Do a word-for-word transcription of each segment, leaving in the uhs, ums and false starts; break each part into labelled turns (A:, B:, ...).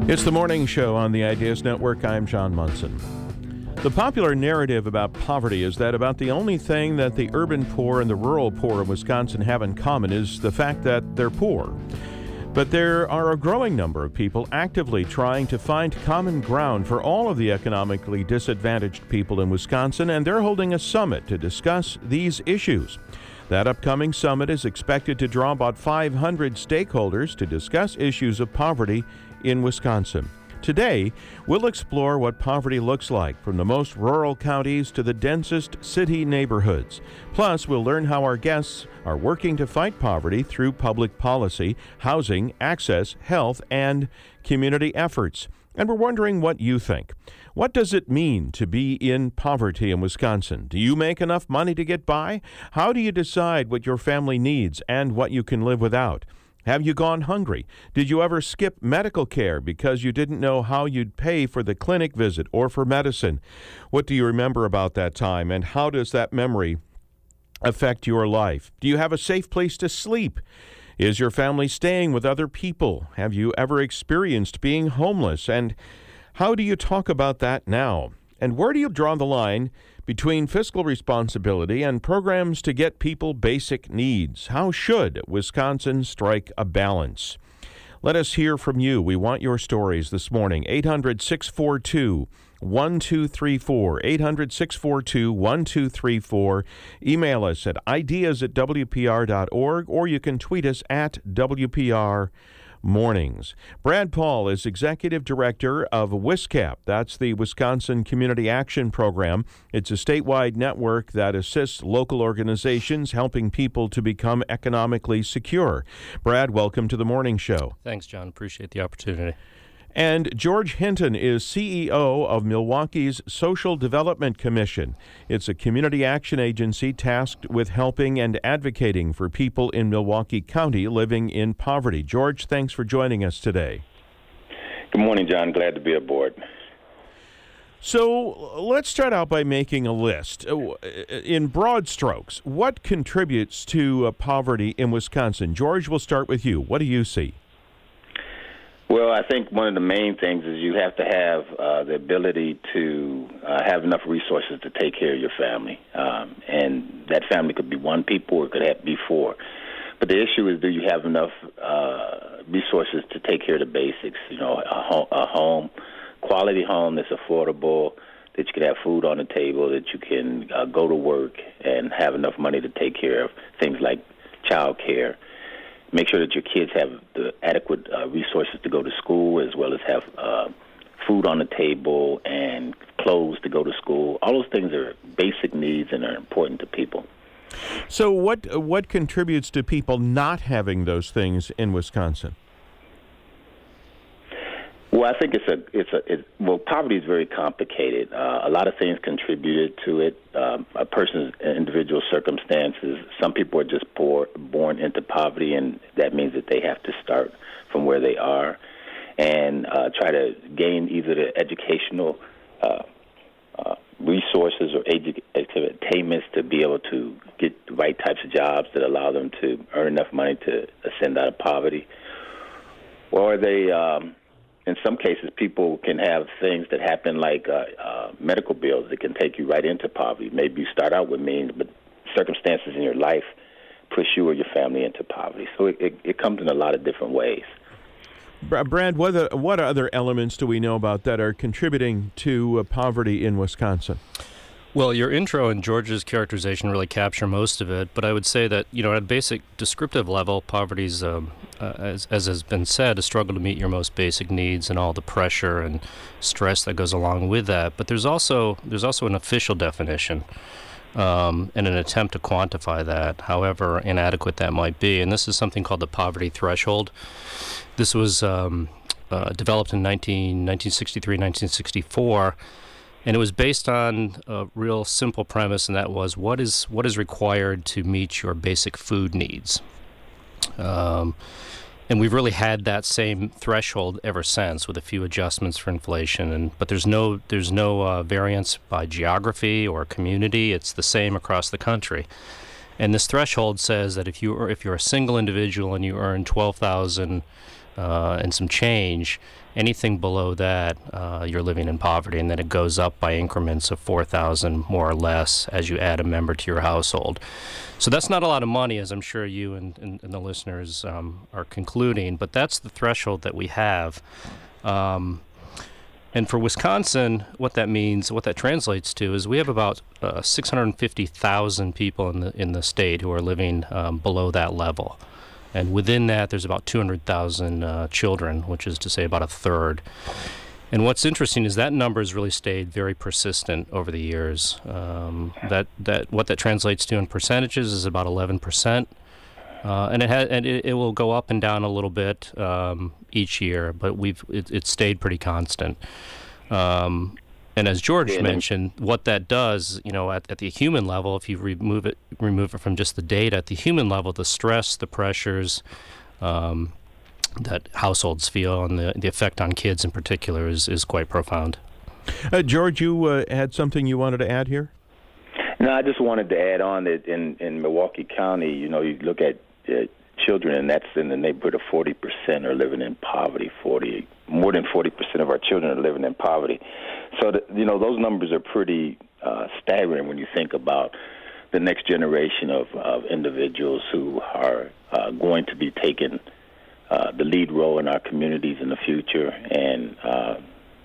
A: It's the morning show on the Ideas Network. I'm John Munson. The popular narrative about poverty is that about the only thing that the urban poor and the rural poor in Wisconsin have in common is the fact that they're poor. But there are a growing number of people actively trying to find common ground for all of the economically disadvantaged people in Wisconsin, and they're holding a summit to discuss these issues. That upcoming summit is expected to draw about five hundred stakeholders to discuss issues of poverty in Wisconsin. Today, we'll explore what poverty looks like from the most rural counties to the densest city neighborhoods. Plus, we'll learn how our guests are working to fight poverty through public policy, housing, access, health, and community efforts. And we're wondering what you think. What does it mean to be in poverty in Wisconsin? Do you make enough money to get by? How do you decide what your family needs and what you can live without? Have you gone hungry? Did you ever skip medical care because you didn't know how you'd pay for the clinic visit or for medicine? What do you remember about that time, and how does that memory affect your life? Do you have a safe place to sleep? Is your family staying with other people? Have you ever experienced being homeless? And how do you talk about that now? And where do you draw the line between fiscal responsibility and programs to get people basic needs? How should Wisconsin strike a balance? Let us hear from you. We want your stories this morning. eight hundred, six four two, one two three four. eight hundred, six four two, one two three four. Email us at ideas at w p r dot org, or you can tweet us at W P R Mornings. Brad Paul is Executive Director of WISCAP. That's the Wisconsin Community Action Program. It's a statewide network that assists local organizations helping people to become economically secure. Brad, welcome to the morning show.
B: Thanks, John. Appreciate the opportunity.
A: And George Hinton is C E O of Milwaukee's Social Development Commission. It's a community action agency tasked with helping and advocating for people in Milwaukee County living in poverty. George, thanks for joining us today.
C: Good morning, John. Glad to be aboard.
A: So let's start out by making a list. In broad strokes, what contributes to uh, poverty in Wisconsin? George, we'll start with you. What do you see?
C: Well, I think one of the main things is you have to have uh, the ability to uh, have enough resources to take care of your family. Um, and that family could be one people or it could have, be four. But the issue is, do you have enough uh, resources to take care of the basics? You know, a, ho- a home, quality home that's affordable, that you can have food on the table, that you can uh, go to work and have enough money to take care of things like child care. Make sure that your kids have the adequate uh, resources to go to school, as well as have uh, food on the table and clothes to go to school. All those things are basic needs and are important to people.
A: So what what contributes to people not having those things in Wisconsin?
C: Well, I think it's a it's a it, well, poverty is very complicated. Uh, a lot of things contributed to it. Um, a person's individual circumstances. Some people are just poor, born into poverty, and that means that they have to start from where they are and uh, try to gain either the educational uh, uh, resources or edu- attainments to be able to get the right types of jobs that allow them to earn enough money to ascend out of poverty, or they. Um, In some cases, people can have things that happen like uh, uh, medical bills that can take you right into poverty. Maybe you start out with means, but circumstances in your life push you or your family into poverty. So it, it, it comes in a lot of different ways.
A: Brad, what, are, what other elements do we know about that are contributing to uh, poverty in Wisconsin?
B: Well, your intro and George's characterization really capture most of it, but I would say that, you know, at a basic descriptive level, poverty's, um, uh, as, as has been said, a struggle to meet your most basic needs and all the pressure and stress that goes along with that. But there's also there's also an official definition um, and an attempt to quantify that, however inadequate that might be. And this is something called the poverty threshold. This was um, uh, developed in nineteen, nineteen sixty-three, nineteen sixty-four. And it was based on a real simple premise, and that was what is what is required to meet your basic food needs. Um, and we've really had that same threshold ever since, with a few adjustments for inflation. And but there's no there's no uh, variance by geography or community. It's the same across the country. And this threshold says that if you are, if you're a single individual and you earn twelve thousand uh, and some change. Anything below that, uh, you're living in poverty, and then it goes up by increments of four thousand more or less as you add a member to your household. So that's not a lot of money, as I'm sure you and, and, and the listeners um, are concluding, but that's the threshold that we have. Um, and for Wisconsin, what that means, what that translates to, is we have about uh, six hundred fifty thousand people in the in the state who are living um, below that level. And within that, there's about two hundred thousand uh, children, which is to say about a third. And what's interesting is that number has really stayed very persistent over the years. Um, that that what that translates to in percentages is about eleven percent, uh, and it ha- and it, it will go up and down a little bit um, each year, but we've it, it's stayed pretty constant. Um, And as George yeah, mentioned, what that does, you know, at, at the human level, if you remove it, remove it from just the data, at the human level, the stress, the pressures um, that households feel, and the, the effect on kids in particular is, is quite profound.
A: Uh, George, you uh, had something you wanted to add here?
C: No, I just wanted to add on that in, in Milwaukee County, you know, you look at uh, children, and that's in the neighborhood of forty percent are living in poverty. forty more than forty percent of our children are living in poverty. So, the, you know, those numbers are pretty uh, staggering when you think about the next generation of, of individuals who are uh, going to be taking uh, the lead role in our communities in the future, and uh,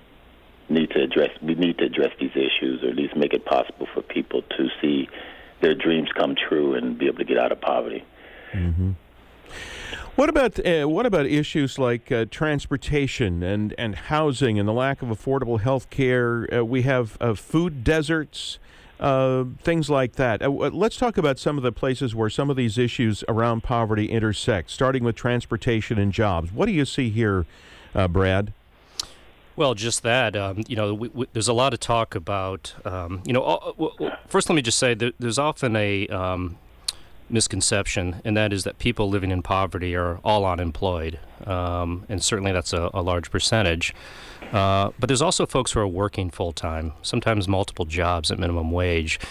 C: need to address. We need to address these issues, or at least make it possible for people to see their dreams come true and be able to get out of poverty.
A: Mm-hmm. What about uh, what about issues like uh, transportation and, and housing and the lack of affordable health care? Uh, we have uh, food deserts, uh, things like that. Uh, let's talk about some of the places where some of these issues around poverty intersect, starting with transportation and jobs. What do you see here, uh, Brad?
B: Well, just that. Um, you know, we, we, there's a lot of talk about, um, you know, all, well, first let me just say that there's often a um, misconception, and that is that people living in poverty are all unemployed, um, and certainly that's a, a large percentage. Uh, but there's also folks who are working full-time, sometimes multiple jobs at minimum wage,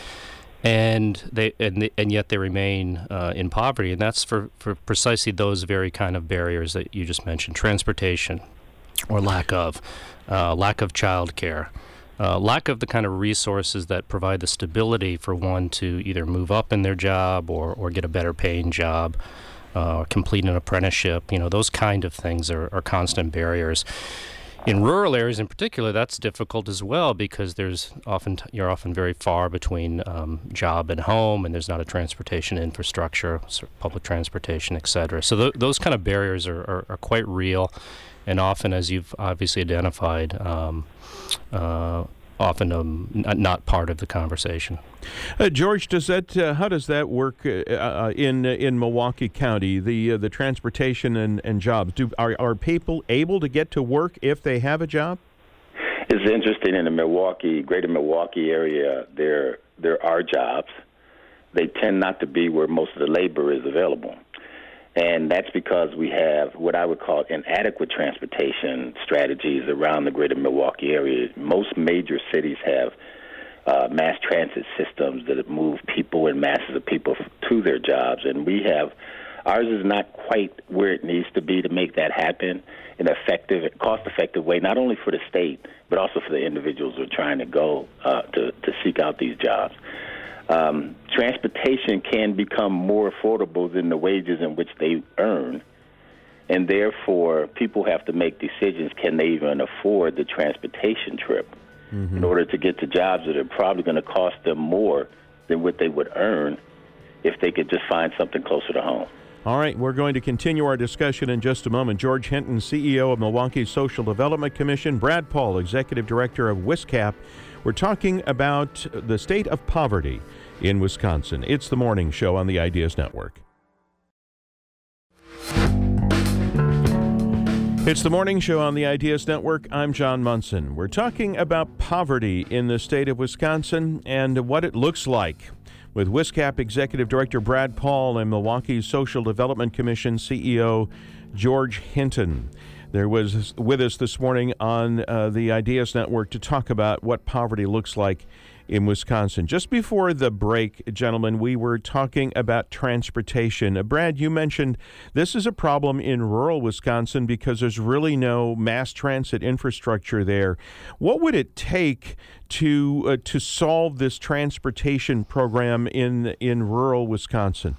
B: and they and, they, and yet they remain uh, in poverty, and that's for, for precisely those very kind of barriers that you just mentioned: transportation, or lack of, uh, lack of child care. Uh, lack of the kind of resources that provide the stability for one to either move up in their job or, or get a better paying job, uh, or complete an apprenticeship. You know, those kind of things are, are constant barriers. In rural areas in particular, that's difficult as well, because there's often t- you're often very far between um, job and home, and there's not a transportation infrastructure, sort of public transportation, et cetera. So th- those kind of barriers are, are, are quite real, and often, as you've obviously identified, um, uh, often um, n- not part of the conversation.
A: Uh, George, does that uh, how does that work uh, uh, in in Milwaukee County? The uh, the transportation and, and jobs. Do are are people able to get to work if they have a job?
C: It's interesting, in the Milwaukee, greater Milwaukee area, there there are jobs. They tend not to be where most of the labor is available. And that's because we have what I would call inadequate transportation strategies around the greater Milwaukee area. Most major cities have uh, mass transit systems that move people and masses of people to their jobs. And we have, ours is not quite where it needs to be to make that happen in an effective, cost-effective way, not only for the state, but also for the individuals who are trying to go uh, to, to seek out these jobs. Um, transportation can become more affordable than the wages in which they earn, and therefore people have to make decisions. Can they even afford the transportation trip mm-hmm. in order to get to jobs that are probably going to cost them more than what they would earn if they could just find something closer to home?
A: All right, we're going to continue our discussion in just a moment. George Hinton, C E O of Milwaukee Social Development Commission, Brad Paul, Executive Director of WISCAP. We're talking about the state of poverty in Wisconsin. It's the Morning Show on the Ideas Network. It's the Morning Show on the Ideas Network. I'm John Munson. We're talking about poverty in the state of Wisconsin and what it looks like with WISCAP Executive Director Brad Paul and Milwaukee Social Development Commission C E O George Hinton. There was with us this morning on uh, the Ideas Network to talk about what poverty looks like in Wisconsin. Just before the break, gentlemen, we were talking about transportation. Uh, Brad, you mentioned this is a problem in rural Wisconsin because there's really no mass transit infrastructure there. What would it take to uh, to solve this transportation program in in rural Wisconsin?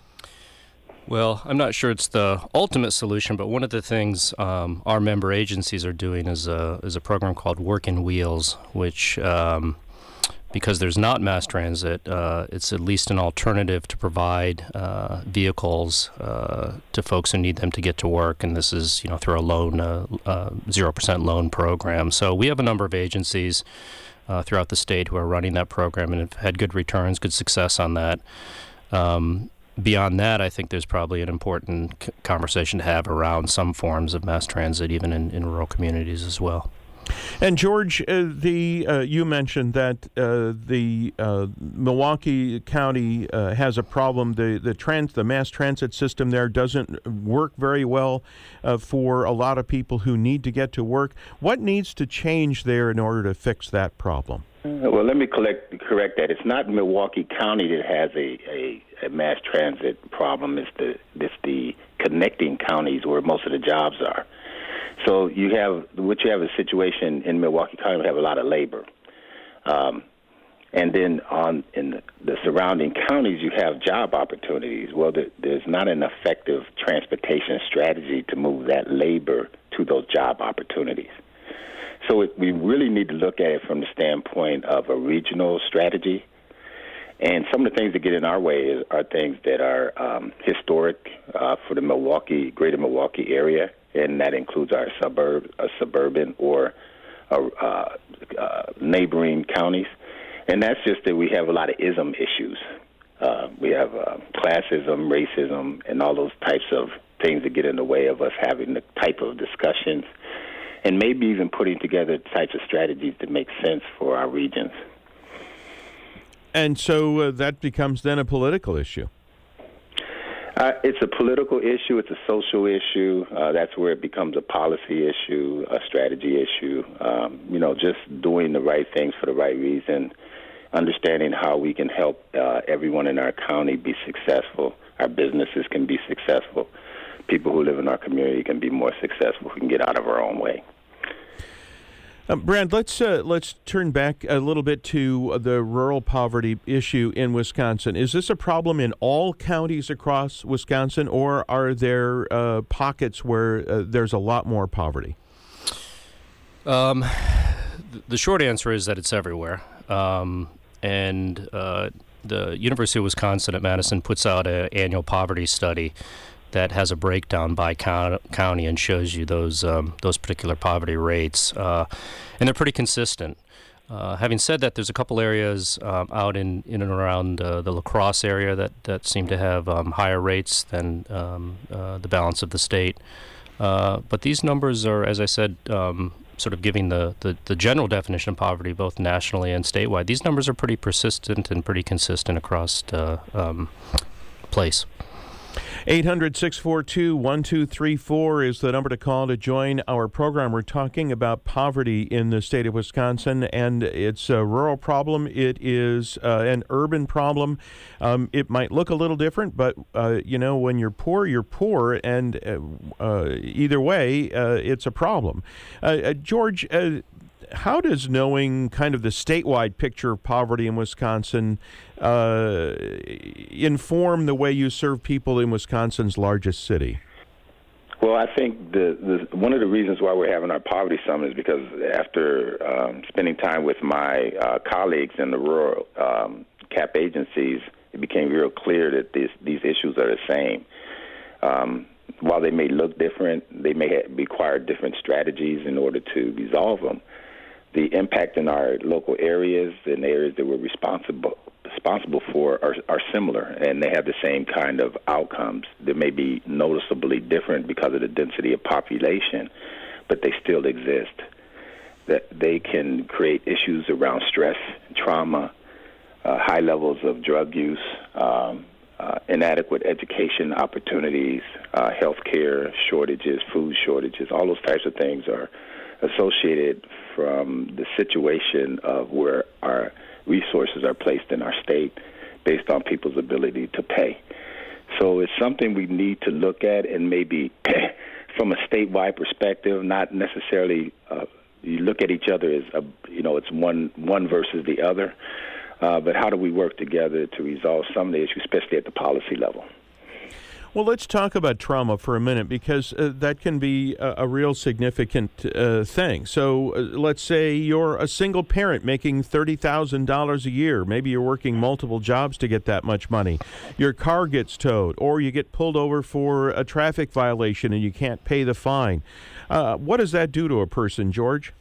B: Well, I'm not sure it's the ultimate solution, but one of the things um, our member agencies are doing is a, is a program called Working Wheels, which, um, because there's not mass transit, uh, it's at least an alternative to provide uh, vehicles uh, to folks who need them to get to work, and this is, you know, through a loan, uh, uh, zero percent loan program. So we have a number of agencies uh, throughout the state who are running that program and have had good returns, good success on that. Um, Beyond that, I think there's probably an important c- conversation to have around some forms of mass transit, even in, in rural communities as well.
A: And George, uh, the uh, you mentioned that uh, the uh, Milwaukee County uh, has a problem. The the trans the mass transit system there doesn't work very well uh, for a lot of people who need to get to work. What needs to change there in order to fix that problem?
C: Well, let me collect, correct that. It's not Milwaukee County that has a, a, a mass transit problem. It's the it's the connecting counties where most of the jobs are. So you have what you have a situation in Milwaukee County. We have a lot of labor, um, and then on in the, the surrounding counties, you have job opportunities. Well, there, there's not an effective transportation strategy to move that labor to those job opportunities. So it, we really need to look at it from the standpoint of a regional strategy. And some of the things that get in our way is, are things that are um, historic uh, for the Milwaukee, greater Milwaukee area, and that includes our suburb, uh, suburban or uh, uh, uh, neighboring counties. And that's just that we have a lot of ism issues. Uh, we have uh, classism, racism, and all those types of things that get in the way of us having the type of discussions and maybe even putting together types of strategies that make sense for our regions.
A: And so uh, that becomes then a political issue.
C: Uh, it's a political issue. It's a social issue. Uh, that's where it becomes a policy issue, a strategy issue. Um, you know, just doing the right things for the right reason, understanding how we can help uh, everyone in our county be successful. Our businesses can be successful. People who live in our community can be more successful if we can get out of our own way.
A: Uh, Brad, let's uh, let's turn back a little bit to the rural poverty issue in Wisconsin. Is this a problem in all counties across Wisconsin, or are there uh, pockets where uh, there's a lot more poverty?
B: Um, the short answer is that it's everywhere. Um, and uh, the University of Wisconsin at Madison puts out an annual poverty study that has a breakdown by county and shows you those um, those particular poverty rates, uh, and they're pretty consistent. Uh, having said that, there's a couple areas um, out in, in and around uh, the La Crosse area that, that seem to have um, higher rates than um, uh, the balance of the state. Uh, but these numbers are, as I said, um, sort of giving the, the, the general definition of poverty both nationally and statewide. These numbers are pretty persistent and pretty consistent across the um, place.
A: eight hundred, six four two, one two three four is the number to call to join our program. We're talking about poverty in the state of Wisconsin, and it's a rural problem. It is uh, an urban problem. Um, it might look a little different, but, uh, you know, when you're poor, you're poor, and uh, uh, either way, uh, it's a problem. Uh, uh, George, uh, how does knowing kind of the statewide picture of poverty in Wisconsin uh, inform the way you serve people in Wisconsin's largest city?
C: Well, I think the, the one of the reasons why we're having our poverty summit is because after um, spending time with my uh, colleagues in the rural um, C A P agencies, it became real clear that this, these issues are the same. Um, while they may look different, they may have, require different strategies in order to resolve them. The impact in our local areas and areas that we're responsible responsible for are, are similar, and they have the same kind of outcomes. They may be noticeably different because of the density of population, but they still exist. That they can create issues around stress, trauma, uh, high levels of drug use, um, uh, inadequate education opportunities, uh, health care shortages, food shortages. All those types of things are associated from the situation of where our resources are placed in our state based on people's ability to pay. So it's something we need to look at, and maybe from a statewide perspective, not necessarily uh, you look at each other as, a, you know, it's one one versus the other, uh, but how do we work together to resolve some of the issues, especially at the policy level?
A: Well, let's talk about trauma for a minute, because uh, that can be a, a real significant uh, thing. So uh, let's say you're a single parent making thirty thousand dollars a year. Maybe you're working multiple jobs to get that much money. Your car gets towed, or you get pulled over for a traffic violation and you can't pay the fine. Uh, what does that do to a person, George?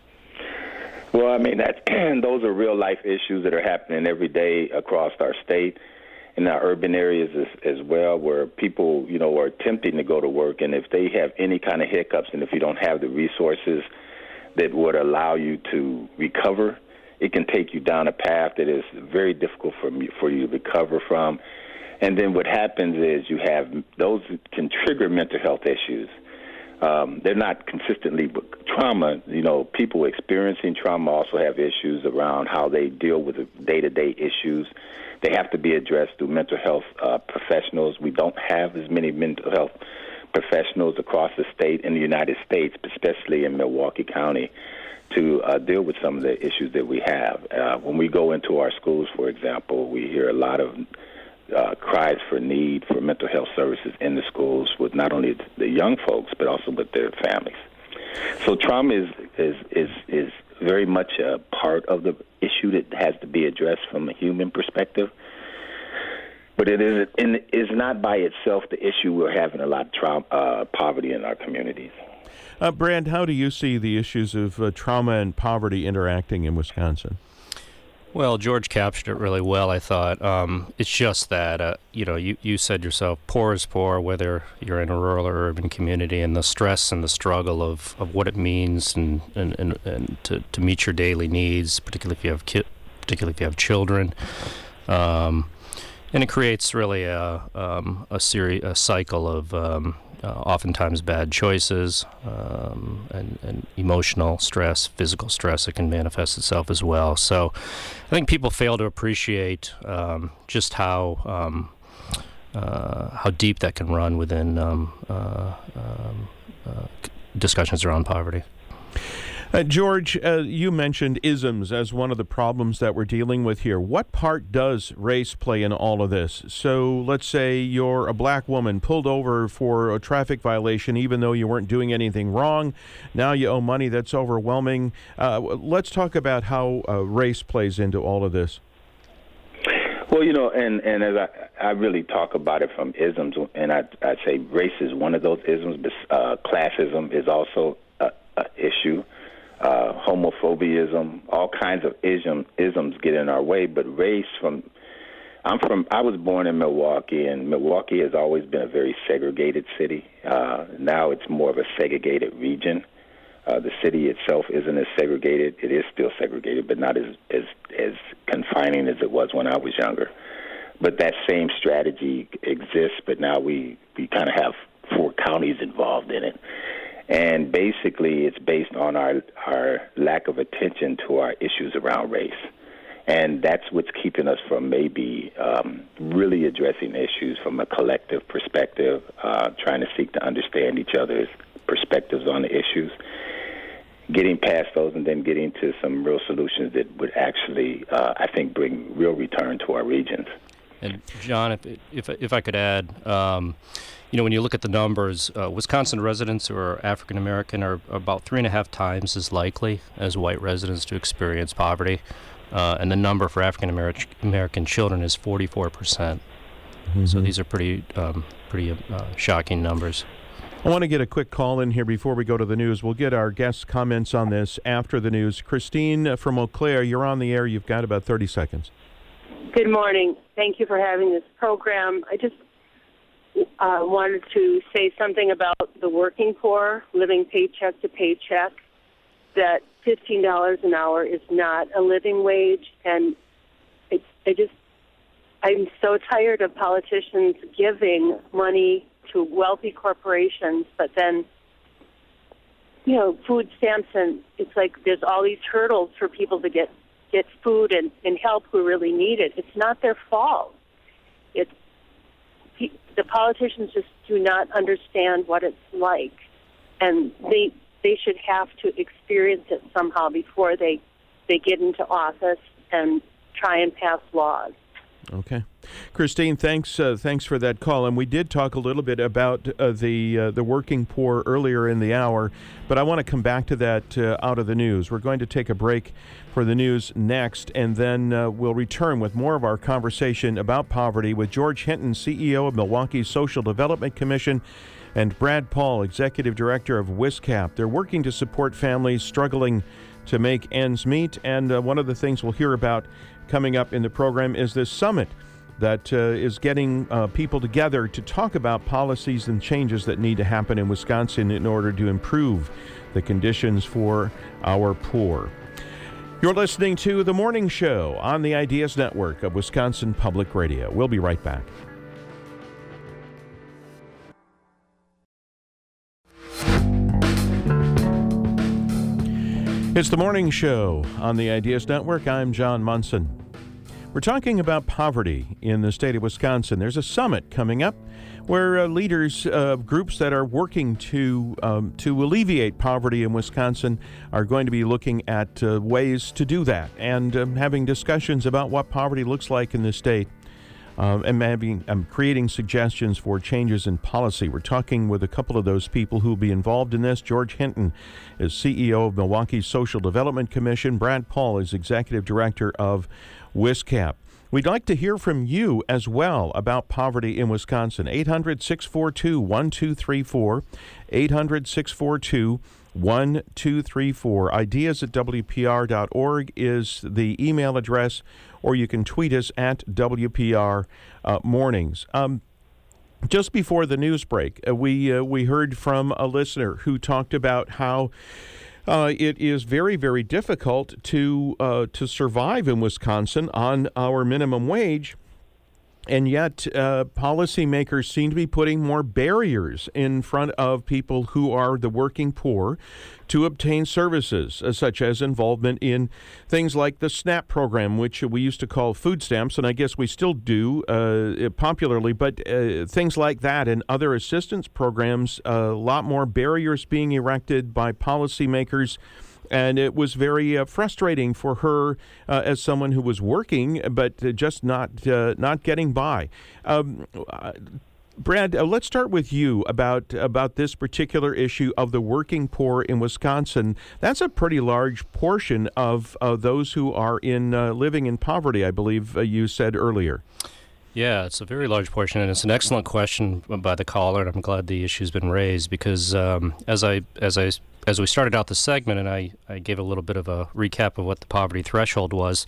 C: Well, I mean, that, those are real-life issues that are happening every day across our state, in our urban areas as, as well, where people, you know, are attempting to go to work, and if they have any kind of hiccups, and if you don't have the resources that would allow you to recover, it can take you down a path that is very difficult for me, for you to recover from. And then what happens is you have those can trigger mental health issues. Um, they're not consistently with trauma. You know, people experiencing trauma also have issues around how they deal with the day-to-day issues. They have to be addressed through mental health uh, professionals. We don't have as many mental health professionals across the state in the United States, especially in Milwaukee County, to uh, deal with some of the issues that we have. Uh, when we go into our schools, for example, we hear a lot of uh, cries for need for mental health services in the schools with not only the young folks, but also with their families. So trauma is is is, is very much a part of the issue that has to be addressed from a human perspective. But it is, and is not by itself the issue. We're having a lot of trauma, uh, poverty in our communities.
A: Uh, Brand, how do you see the issues of uh, trauma and poverty interacting in Wisconsin?
B: Well, George captured it really well, I thought. Um, it's just that, uh, you know, you, you said yourself, poor is poor, whether you're in a rural or urban community, and the stress and the struggle of, of what it means and, and, and, and to, to meet your daily needs, particularly if you have ki- particularly if you have children. Um, and it creates really a, um, a, seri- a cycle of um, uh, oftentimes bad choices um, and, and emotional stress, physical stress that can manifest itself as well. So I think people fail to appreciate um, just how um, uh, how deep that can run within um, uh, um, uh, discussions around poverty.
A: Uh, George, uh, you mentioned isms as one of the problems that we're dealing with here. What part does race play in all of this? So let's say you're a black woman pulled over for a traffic violation even though you weren't doing anything wrong. Now you owe money that's overwhelming. Uh, let's talk about how uh, race plays into all of this.
C: Well, you know, and, and as I, I really talk about it from isms, and I, I'd say race is one of those isms, but uh, classism is also an issue. Uh, homophobiaism, all kinds of ism, isms get in our way. But race, from I'm from, I was born in Milwaukee, and Milwaukee has always been a very segregated city. Uh, now it's more of a segregated region. Uh, the city itself isn't as segregated. It is still segregated, but not as, as as confining as it was when I was younger. But that same strategy exists, but now we, we kind of have four counties involved in it. And basically, it's based on our our lack of attention to our issues around race. And that's what's keeping us from maybe um, really addressing issues from a collective perspective, uh, trying to seek to understand each other's perspectives on the issues, getting past those, and then getting to some real solutions that would actually, uh, I think, bring real return to our regions.
B: And John, if if if I could add, um, you know, when you look at the numbers, uh, Wisconsin residents who are African American are about three and a half times as likely as white residents to experience poverty, uh, and the number for African American children is forty-four percent. Mm-hmm. So these are pretty um, pretty uh, shocking numbers.
A: I want to get a quick call in here before we go to the news. We'll get our guests' comments on this after the news. Christine from Eau Claire, you're on the air. You've got about thirty seconds.
D: Good morning. Thank you for having this program. I just uh, wanted to say something about the working poor, living paycheck to paycheck, that fifteen dollars an hour is not a living wage. And it, I just, I'm so tired of politicians giving money to wealthy corporations, but then, you know, food stamps, and it's like there's all these hurdles for people to get get food and, and help who really need it. It's not their fault. It's the politicians just do not understand what it's like, and they they should have to experience it somehow before they they get into office and try and pass laws.
A: Okay, Christine, thanks uh, thanks for that call. And we did talk a little bit about uh, the uh, the working poor earlier in the hour, but I want to come back to that uh, out of the news. We're going to take a break for the news next, and then uh, we'll return with more of our conversation about poverty with George Hinton, C E O of Milwaukee's Social Development Commission, and Brad Paul, Executive Director of WISCAP. They're working to support families struggling to make ends meet, and uh, one of the things we'll hear about coming up in the program is this summit that uh, is getting uh, people together to talk about policies and changes that need to happen in Wisconsin in order to improve the conditions for our poor. You're listening to The Morning Show on the Ideas Network of Wisconsin Public Radio. We'll be right back. It's The Morning Show on the Ideas Network. I'm John Munson. We're talking about poverty in the state of Wisconsin. There's a summit coming up where uh, leaders of uh, groups that are working to um, to alleviate poverty in Wisconsin are going to be looking at uh, ways to do that and um, having discussions about what poverty looks like in the state. Um, and having, um, creating suggestions for changes in policy. We're talking with a couple of those people who will be involved in this. George Hinton is C E O of Milwaukee's Social Development Commission. Brad Paul is Executive Director of WISCAP. We'd like to hear from you as well about poverty in Wisconsin. eight hundred, six four two, one two three four, eight hundred, six four two, one two three four. Ideas at W P R dot org is the email address, or you can tweet us at W P R uh, Mornings. Um, just before the news break, uh, we uh, we heard from a listener who talked about how uh, it is very, very difficult to uh, to survive in Wisconsin on our minimum wage. And yet, uh, policymakers seem to be putting more barriers in front of people who are the working poor to obtain services, uh, such as involvement in things like the SNAP program, which we used to call food stamps, and I guess we still do uh, popularly, but uh, things like that and other assistance programs, a lot more barriers being erected by policymakers. And it was very uh, frustrating for her uh, as someone who was working, but uh, just not uh, not getting by. Um, uh, Brad, uh, let's start with you about about this particular issue of the working poor in Wisconsin. That's a pretty large portion of uh, those who are in uh, living in poverty, I believe uh, you said earlier.
B: Yeah, it's a very large portion, and it's an excellent question by the caller, and I'm glad the issue's been raised because um, as I as I as we started out the segment, and I, I gave a little bit of a recap of what the poverty threshold was,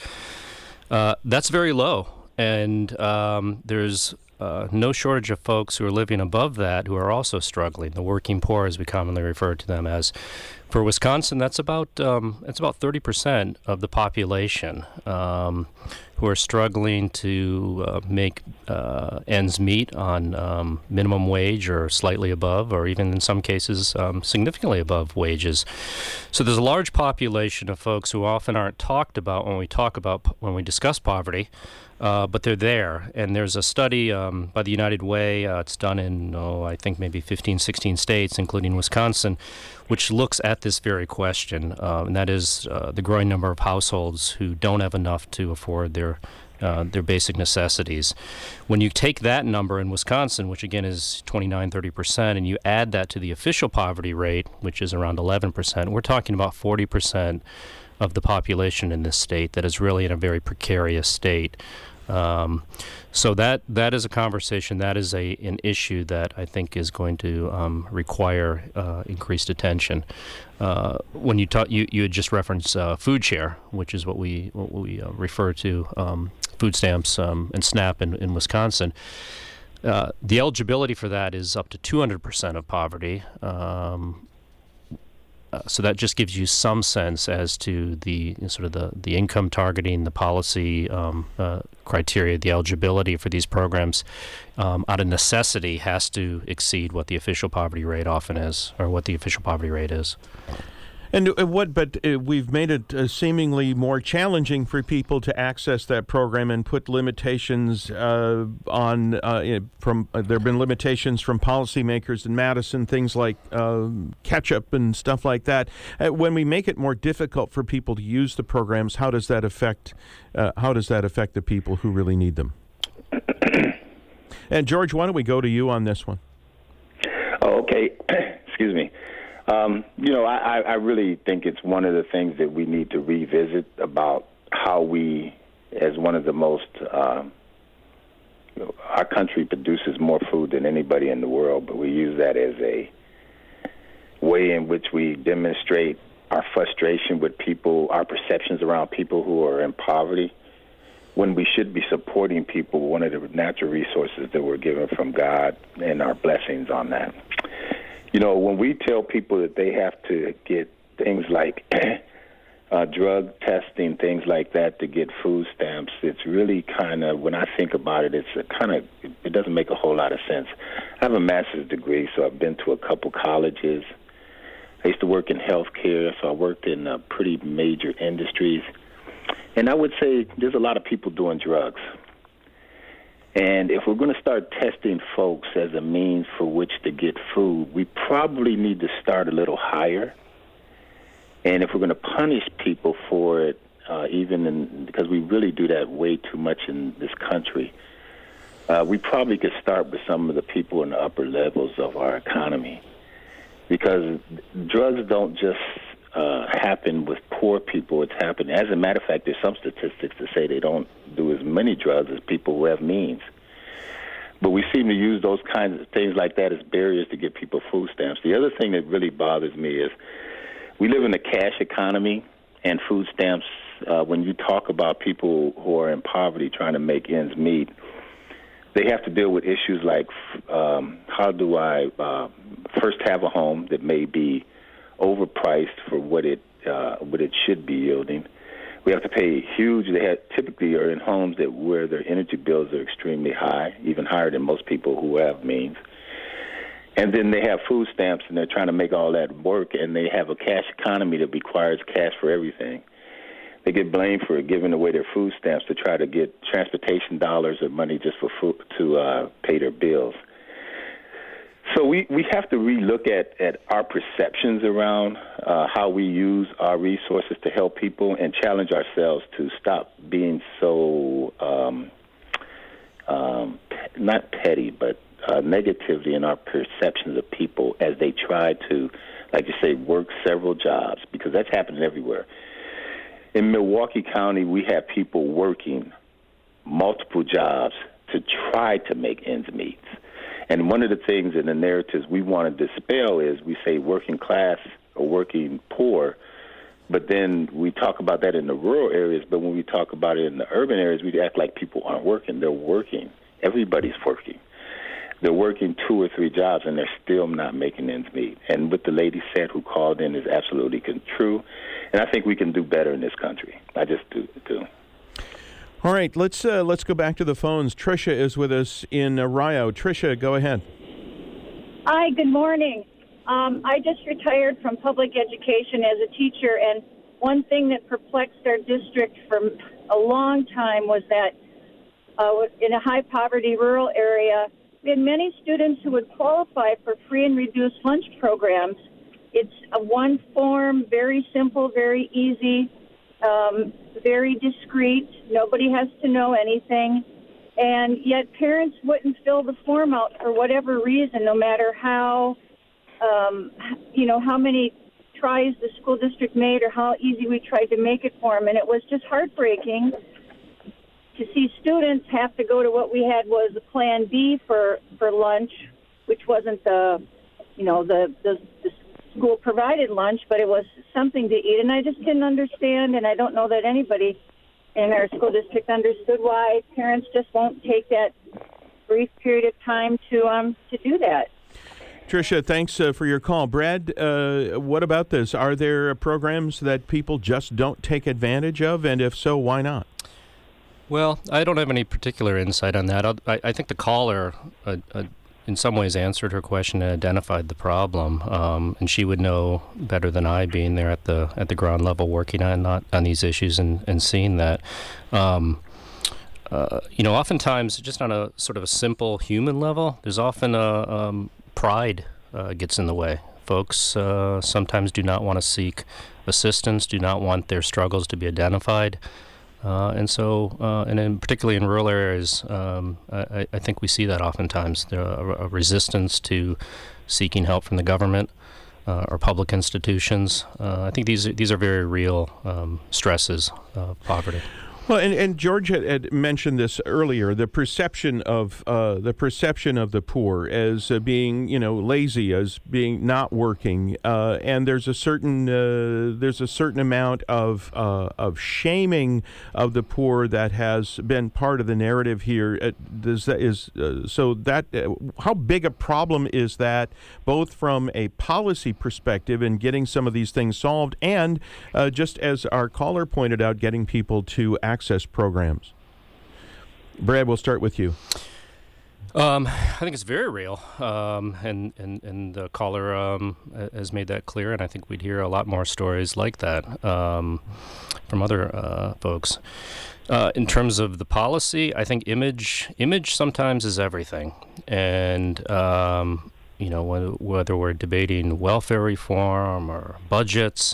B: uh, that's very low, and um, there's uh, no shortage of folks who are living above that who are also struggling. The working poor, as we commonly refer to them as. For Wisconsin, that's about um, that's about thirty percent of the population um, who are struggling to uh, make uh, ends meet on um, minimum wage or slightly above, or even in some cases um, significantly above wages. So there's a large population of folks who often aren't talked about when we talk about when we discuss poverty. Uh, but they're there, and there's a study um, by the United Way. Uh, it's done in, oh, I think maybe fifteen, sixteen states, including Wisconsin, which looks at this very question, uh, and that is uh, the growing number of households who don't have enough to afford their uh, their basic necessities. When you take that number in Wisconsin, which again is twenty-nine, thirty percent, and you add that to the official poverty rate, which is around eleven percent, we're talking about forty percent of the population in this state that is really in a very precarious state. Um, so that that is a conversation, that is a an issue that I think is going to um, require uh, increased attention. Uh, when you talk, you you had just referenced uh, food share, which is what we what we uh, refer to um, food stamps um, and SNAP in, in Wisconsin. Uh, the eligibility for that is up to two hundred percent of poverty. Um, Uh, so that just gives you some sense as to the you know, sort of the, the income targeting, the policy um, uh, criteria, the eligibility for these programs um, out of necessity has to exceed what the official poverty rate often is, or what the official poverty rate is.
A: And uh, what? But uh, we've made it uh, seemingly more challenging for people to access that program and put limitations uh, on. Uh, from uh, there have been limitations from policymakers in Madison, things like uh, ketchup and stuff like that. Uh, when we make it more difficult for people to use the programs, how does that affect? Uh, how does that affect the people who really need them? And George, why don't we go to you on this one?
C: Oh, okay. Excuse me. Um, you know, I, I really think it's one of the things that we need to revisit about how we, as one of the most, uh, you know, our country produces more food than anybody in the world, but we use that as a way in which we demonstrate our frustration with people, our perceptions around people who are in poverty, when we should be supporting people, one of the natural resources that we're given from God and our blessings on that. You know, when we tell people that they have to get things like uh, drug testing, things like that to get food stamps, it's really kind of, when I think about it, it's a kind of, it doesn't make a whole lot of sense. I have a master's degree, so I've been to a couple colleges. I used to work in healthcare, so I worked in uh, pretty major industries. And I would say there's a lot of people doing drugs. And if we're going to start testing folks as a means for which to get food, we probably need to start a little higher. And if we're going to punish people for it, uh, even in, because we really do that way too much in this country, uh, we probably could start with some of the people in the upper levels of our economy. Because drugs don't just uh, happen with poor people. It's happening. As a matter of fact, there's some statistics that say they don't do as many drugs as people who have means. But we seem to use those kinds of things like that as barriers to get people food stamps. The other thing that really bothers me is we live in a cash economy, and food stamps, uh, when you talk about people who are in poverty trying to make ends meet, they have to deal with issues like um, how do I uh, first have a home that may be overpriced for what it uh, what it should be yielding. We have to pay huge. They have, typically are in homes that where their energy bills are extremely high, even higher than most people who have means. And then they have food stamps, and they're trying to make all that work, and they have a cash economy that requires cash for everything. They get blamed for giving away their food stamps to try to get transportation dollars or money just for food to uh, pay their bills. So we, we have to relook at, at our perceptions around uh, how we use our resources to help people and challenge ourselves to stop being so, um, um, not petty, but uh, negatively in our perceptions of people as they try to, like you say, work several jobs, because that's happening everywhere. In Milwaukee County, we have people working multiple jobs to try to make ends meet. And one of the things in the narratives we want to dispel is we say working class or working poor, but then we talk about that in the rural areas, but when we talk about it in the urban areas, we act like people aren't working. They're working. Everybody's working. They're working two or three jobs, and they're still not making ends meet. And what the lady said who called in is absolutely true, and I think we can do better in this country. I just do. do.
A: All right, let's uh, let's go back to the phones. Tricia is with us in uh, Rio. Tricia, go ahead.
E: Hi, good morning. Um, I just retired from public education as a teacher, and one thing that perplexed our district for a long time was that uh, in a high-poverty rural area, we had many students who would qualify for free and reduced lunch programs. It's a one form, very simple, very easy, um, very discreet. Nobody has to know anything. And yet parents wouldn't fill the form out for whatever reason, no matter how, um, you know, how many tries the school district made or how easy we tried to make it for them. And it was just heartbreaking to see students have to go to what we had was a plan B for, for lunch, which wasn't the, you know, the, the, the school provided lunch, but it was something to eat. And I just didn't understand, and I don't know that anybody in our school district understood why parents just won't take that brief period of time to um to do that.
A: Tricia, thanks uh, for your call. Brad, uh, what about this? Are there programs that people just don't take advantage of? And if so, why not?
B: Well, I don't have any particular insight on that. I, I think the caller uh, uh, in some ways answered her question and identified the problem. Um, and she would know better than I, being there at the at the ground level, working on not on these issues and, and seeing that. Um, uh, you know, oftentimes, just on a sort of a simple human level, there's often a um, pride uh, gets in the way. Folks uh, sometimes do not want to seek assistance, do not want their struggles to be identified. Uh, and so, uh, and in, particularly in rural areas, um, I, I think we see that oftentimes. There are a resistance to seeking help from the government uh, or public institutions. Uh, I think these, these are very real um, stresses of poverty.
A: Well, and, and George had, had mentioned this earlier, the perception of uh, the perception of the poor as uh, being, you know, lazy, as being not working, uh, and there's a certain uh, there's a certain amount of uh, of shaming of the poor that has been part of the narrative here. Uh, does that is uh, so that uh, how big a problem is that, both from a policy perspective in getting some of these things solved, and uh, just as our caller pointed out, getting people to act access programs? Brad, we'll start with you.
B: Um, I think it's very real, um, and, and, and the caller um, has made that clear, and I think we'd hear a lot more stories like that um, from other uh, folks. Uh, in terms of the policy, I think image image sometimes is everything, and um, you know, whether, whether we're debating welfare reform or budgets,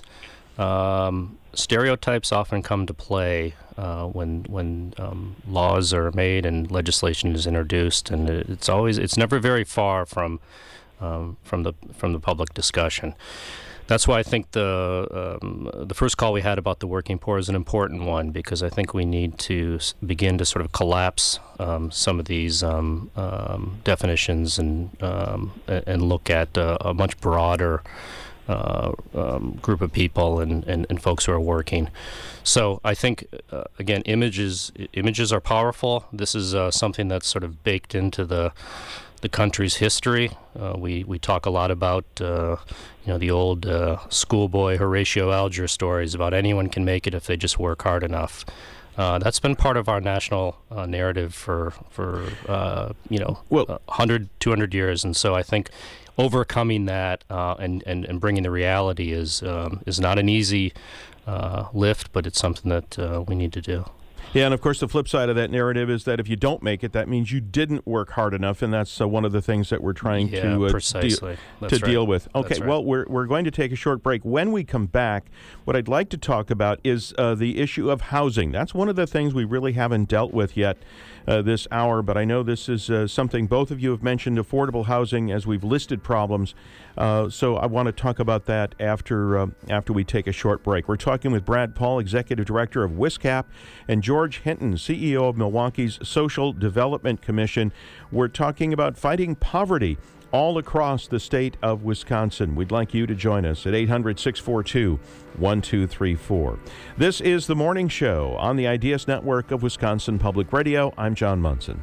B: um, stereotypes often come to play uh, when when um, laws are made and legislation is introduced, and it's always it's never very far from um, from the from the public discussion. That's why I think the um, the first call we had about the working poor is an important one, because I think we need to begin to sort of collapse um, some of these um, um, definitions and um, and look at uh, a much broader Uh, um, group of people and, and, and folks who are working. So I think, uh, again, images images are powerful. This is uh, something that's sort of baked into the the country's history. Uh, we, we talk a lot about, uh, you know, the old uh, schoolboy Horatio Alger stories about anyone can make it if they just work hard enough. Uh, that's been part of our national uh, narrative for, for uh, you know, well, one hundred, two hundred years. And so I think overcoming that uh, and, and, and bringing the reality is um, is not an easy uh, lift, but it's something that uh, we need to do.
A: Yeah, and of course the flip side of that narrative is that if you don't make it, that means you didn't work hard enough, and that's uh, one of the things that we're trying
B: yeah,
A: to, uh,
B: precisely.
A: de- to
B: right.
A: deal with. Okay,
B: right.
A: well, we're we're going to take a short break. When we come back, what I'd like to talk about is uh, the issue of housing. That's one of the things we really haven't dealt with yet uh, this hour, but I know this is uh, something both of you have mentioned, affordable housing, as we've listed problems. Uh, so I want to talk about that after uh, after we take a short break. We're talking with Brad Paul, Executive Director of WISCAP, and George Hinton, C E O of Milwaukee's Social Development Commission. We're talking about fighting poverty all across the state of Wisconsin. We'd like you to join us at eight hundred, six four two, one two three four. This is The Morning Show on the Ideas Network of Wisconsin Public Radio. I'm John Munson.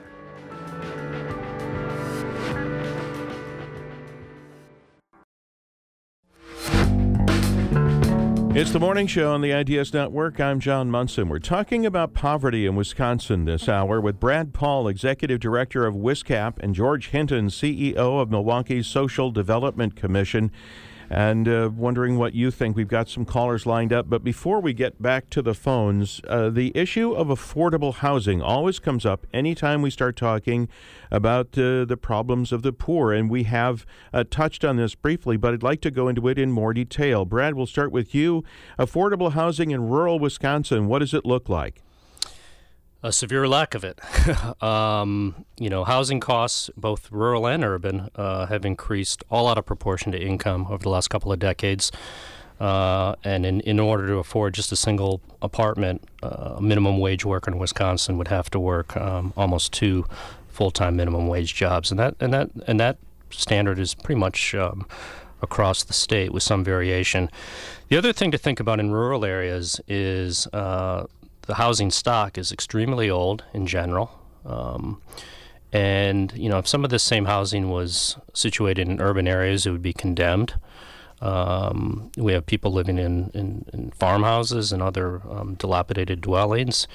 A: It's The Morning Show on the Ideas Network. I'm John Munson. We're talking about poverty in Wisconsin this hour with Brad Paul, Executive Director of WISCAP, and George Hinton, C E O of Milwaukee's Social Development Commission. And uh, wondering what you think. We've got some callers lined up. But before we get back to the phones, uh, the issue of affordable housing always comes up anytime we start talking about uh, the problems of the poor. And we have uh, touched on this briefly, but I'd like to go into it in more detail. Brad, we'll start with you. Affordable housing in rural Wisconsin, what does it look like?
B: A severe lack of it. um, you know, housing costs, both rural and urban, uh, have increased all out of proportion to income over the last couple of decades. Uh, and in, in order to afford just a single apartment, uh, a minimum wage worker in Wisconsin would have to work um, almost two full-time minimum wage jobs, and that and that and that standard is pretty much um, across the state with some variation. The other thing to think about in rural areas is uh, the housing stock is extremely old in general. Um, and, you know, if some of this same housing was situated in urban areas, it would be condemned. Um, we have people living in, in, in farmhouses and other um, dilapidated dwellings.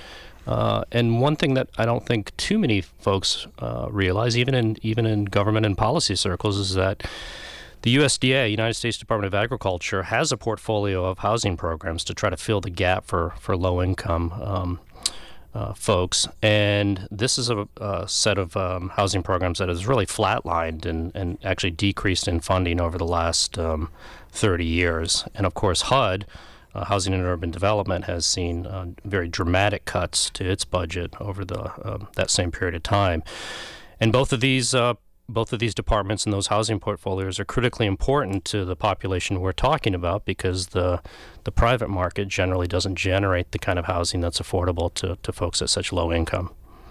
B: Uh, and one thing that I don't think too many folks uh, realize, even in even in government and policy circles, is that the U S D A, United States Department of Agriculture, has a portfolio of housing programs to try to fill the gap for, for low-income um, uh, folks. And this is a, a set of um, housing programs that has really flatlined and, and actually decreased in funding over the last um, thirty years. And, of course, H U D, uh, Housing and Urban Development, has seen uh, very dramatic cuts to its budget over the uh, that same period of time. And both of these uh, Both of these departments and those housing portfolios are critically important to the population we're talking about, because the the private market generally doesn't generate the kind of housing that's affordable to, to folks at such low income.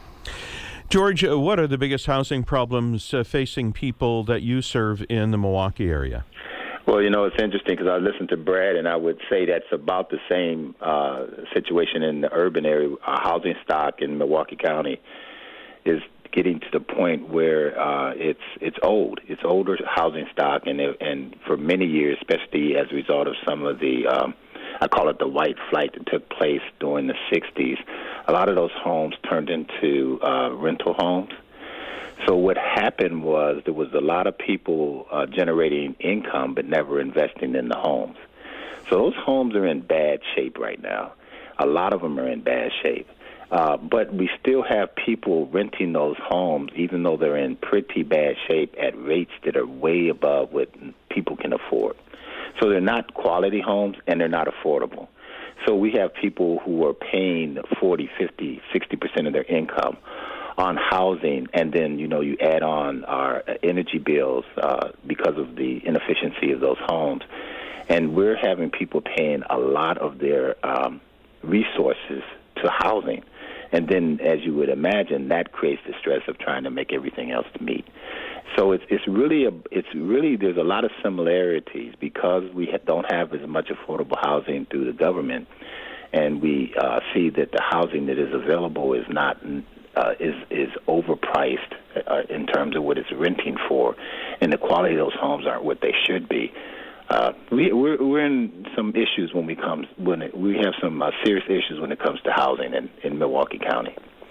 A: George, uh, what are the biggest housing problems uh, facing people that you serve in the Milwaukee area?
C: Well, you know, it's interesting because I listened to Brad, and I would say that's about the same uh, situation in the urban area. Our housing stock in Milwaukee County is getting to the point where uh, it's it's old. It's older housing stock, and it, and for many years, especially as a result of some of the, um, I call it the white flight that took place during the sixties, a lot of those homes turned into uh, rental homes. So what happened was there was a lot of people uh, generating income but never investing in the homes. So those homes are in bad shape right now. A lot of them are in bad shape. Uh, but we still have people renting those homes, even though they're in pretty bad shape, at rates that are way above what people can afford. So they're not quality homes, and they're not affordable. So we have people who are paying forty, fifty, sixty percent of their income on housing, and then, you know, you add on our energy bills uh, because of the inefficiency of those homes. And we're having people paying a lot of their um, resources to housing. And then, as you would imagine, that creates the stress of trying to make everything else to meet. So it's it's really a it's really there's a lot of similarities because we ha- don't have as much affordable housing through the government, and we uh, see that the housing that is available is not uh, is is overpriced uh, in terms of what it's renting for, and the quality of those homes aren't what they should be. Uh, we, we're, we're in some issues when we come when it, we have some uh, serious issues when it comes to housing in, in Milwaukee County.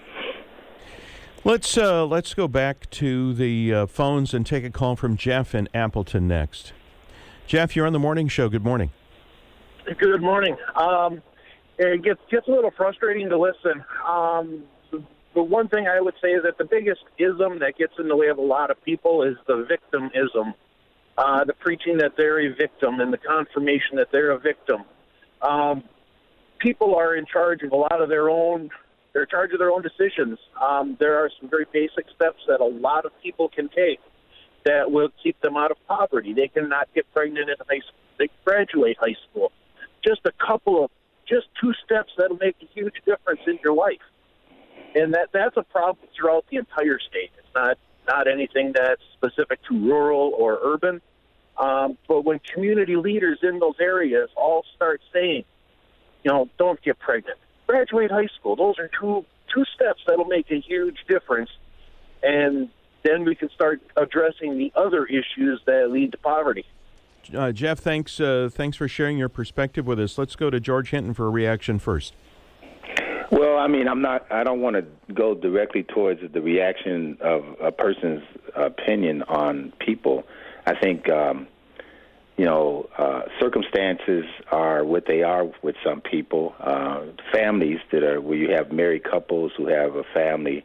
A: Let's uh, let's go back to the uh, phones and take a call from Jeff in Appleton next. Jeff, you're on the morning show. Good morning.
F: Good morning. Um, it gets gets a little frustrating to listen. Um, the, the one thing I would say is that the biggest ism that gets in the way of a lot of people is the victimism. Uh, the preaching that they're a victim and the confirmation that they're a victim. Um, people are in charge of a lot of their own, they're in charge of their own decisions. Um, there are some very basic steps that a lot of people can take that will keep them out of poverty. They cannot get pregnant in high school. They graduate high school. Just a couple of, just two steps that'll make a huge difference in your life. And that that's a problem throughout the entire state. It's not not anything that's specific to rural or urban. Um, but when community leaders in those areas all start saying, you know, don't get pregnant, graduate high school, those are two two steps that'll make a huge difference. And then we can start addressing the other issues that lead to poverty.
A: Uh, Jeff, thanks, uh, thanks for sharing your perspective with us. Let's go to George Hinton for a reaction first.
C: Well, I mean, I'm not. I don't want to go directly towards the reaction of a person's opinion on people. I think, um, you know, uh, circumstances are what they are with some people. Uh, families that are where you have married couples who have a family,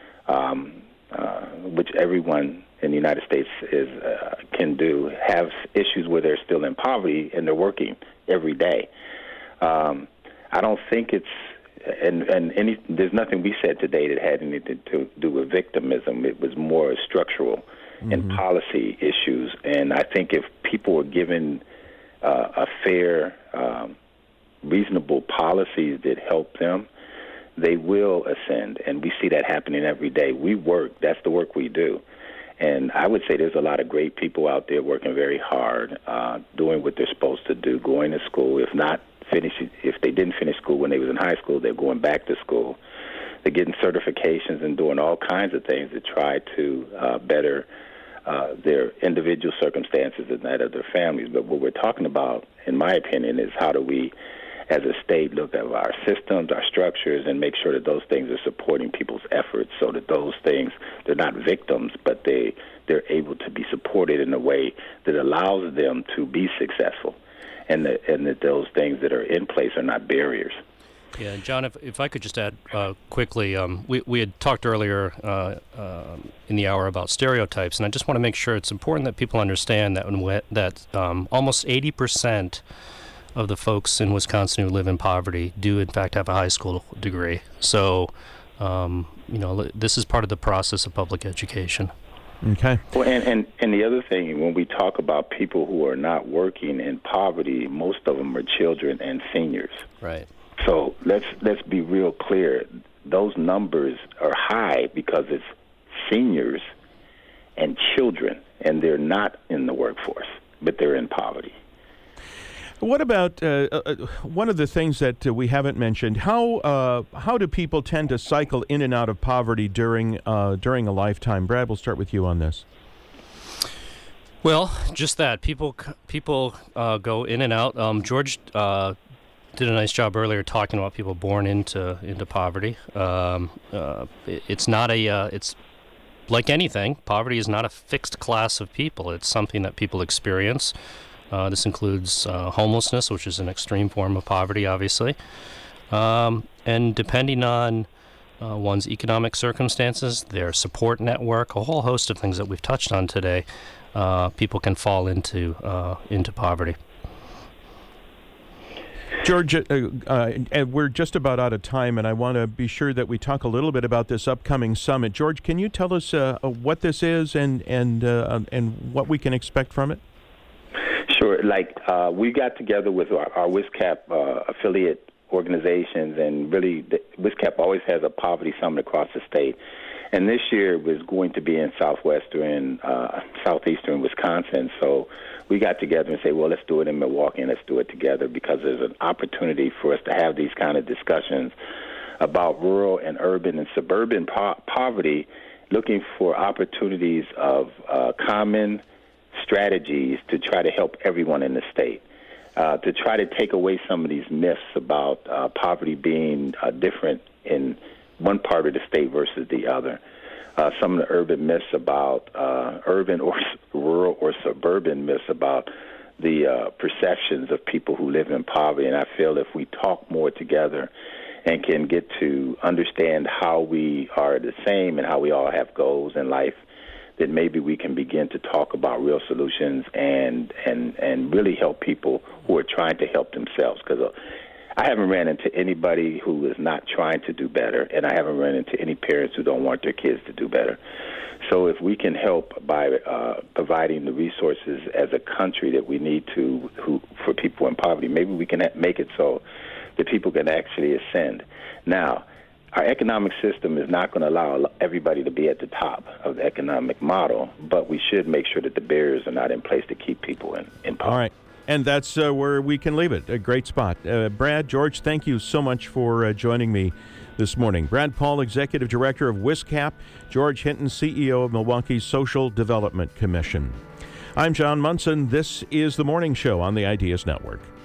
C: um, uh, which everyone in the United States is uh, can do, have issues where they're still in poverty and they're working every day. Um, I don't think it's. And and any, there's nothing we said today that had anything to do with victimism. It was more structural mm-hmm. and policy issues. And I think if people were given uh, a fair, um, reasonable policies that help them, they will ascend. And we see that happening every day. We work. That's the work we do. And I would say there's a lot of great people out there working very hard, uh, doing what they're supposed to do, going to school, if not finish. If they didn't finish school when they was in high school, they're going back to school. They're getting certifications and doing all kinds of things to try to uh, better uh, their individual circumstances and that of their families. But what we're talking about, in my opinion, is how do we as a state, look at our systems, our structures, and make sure that those things are supporting people's efforts so that those things, they're not victims, but they, they're able to be supported in a way that allows them to be successful, and that, and that those things that are in place are not barriers.
B: Yeah, and John, if, if I could just add uh, quickly, um, we, we had talked earlier uh, uh, in the hour about stereotypes, and I just want to make sure it's important that people understand that when we, that um, almost eighty percent of the folks in Wisconsin who live in poverty do, in fact, have a high school degree. So, um, you know, this is part of the process of public education.
A: Okay.
C: Well, and, and, and the other thing, when we talk about people who are not working in poverty, most of them are children and seniors.
B: Right.
C: So let's let's be real clear. Those numbers are high because it's seniors and children, and they're not in the workforce, but they're in poverty.
A: What about uh, uh, one of the things that uh, we haven't mentioned? How uh, how do people tend to cycle in and out of poverty during uh, during a lifetime? Brad, we'll start with you on this.
B: Well, just that people people uh, go in and out. Um, George uh, did a nice job earlier talking about people born into into poverty. Um, uh, it, it's not a uh, it's like anything. Poverty is not a fixed class of people. It's something that people experience. Uh, this includes uh, homelessness, which is an extreme form of poverty, obviously. Um, and depending on uh, one's economic circumstances, their support network, a whole host of things that we've touched on today, uh, people can fall into uh, into poverty.
A: George, uh, uh, we're just about out of time, and I want to be sure that we talk a little bit about this upcoming summit. George, can you tell us uh, what this is and and uh, and what we can expect from it?
C: Sure. Like uh, we got together with our, our WISCAP uh, affiliate organizations, and really, the, WISCAP always has a poverty summit across the state. And this year was going to be in southwestern, uh, southeastern Wisconsin. So we got together and said, well, let's do it in Milwaukee and let's do it together, because there's an opportunity for us to have these kind of discussions about rural and urban and suburban po- poverty, looking for opportunities of uh, common strategies to try to help everyone in the state, uh, to try to take away some of these myths about uh, poverty being uh, different in one part of the state versus the other. Uh, some of the urban myths about uh, urban or rural or suburban myths about the uh, perceptions of people who live in poverty. And I feel if we talk more together and can get to understand how we are the same and how we all have goals in life, then maybe we can begin to talk about real solutions and and, and really help people who are trying to help themselves. Because uh, I haven't ran into anybody who is not trying to do better, and I haven't run into any parents who don't want their kids to do better. So if we can help by uh, providing the resources as a country that we need to who, for people in poverty, maybe we can make it so that people can actually ascend. Now, our economic system is not going to allow everybody to be at the top of the economic model, but we should make sure that the barriers are not in place to keep people in, in poverty.
A: All right. And that's uh, where we can leave it. A great spot. Uh, Brad, George, thank you so much for uh, joining me this morning. Brad Paul, Executive Director of WISCAP, George Hinton, C E O of Milwaukee's Social Development Commission. I'm John Munson. This is The Morning Show on the Ideas Network.